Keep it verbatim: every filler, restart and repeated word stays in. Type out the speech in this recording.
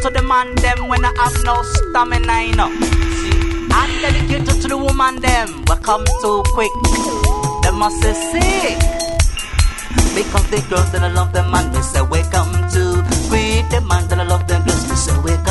to the man them when I have no stamina, you know. See, I'm dedicated to the woman them, but come too quick. They must say sick. Because the girls that I love them, man, we say welcome to. Greet the man that I love them, girls, we say welcome.